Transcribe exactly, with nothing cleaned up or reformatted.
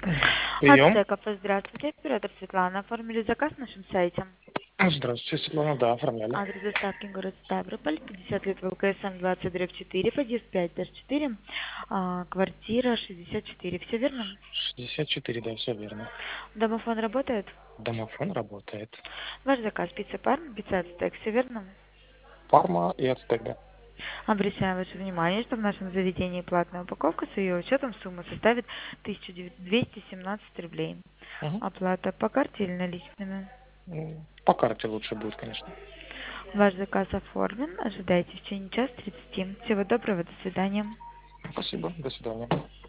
Прием. Ацтеков, здравствуйте. Оператор Светлана. Оформили заказ на нашем сайте. Здравствуйте, Светлана. Да, оформляли. Адрес доставки город Ставрополь, пятьдесят лет ВЛКСМ двадцать дробь четыре, подъезд пять четыре, а, квартира шестьдесят четыре. Все верно? шестьдесят четыре, да, все верно. Домофон работает? Домофон работает. Ваш заказ пицца парма, пицца Ацтек. Все верно? Парма и ацтек, да. Обращаем ваше внимание, что в нашем заведении платная упаковка с ее учетом сумма составит тысяча двести семнадцать рублей. Мгм. Оплата по карте или наличными? М, По карте лучше будет, конечно. Ваш заказ оформлен. Ожидайте в течение часа тридцати. Всего доброго. До свидания. Спасибо. До свидания.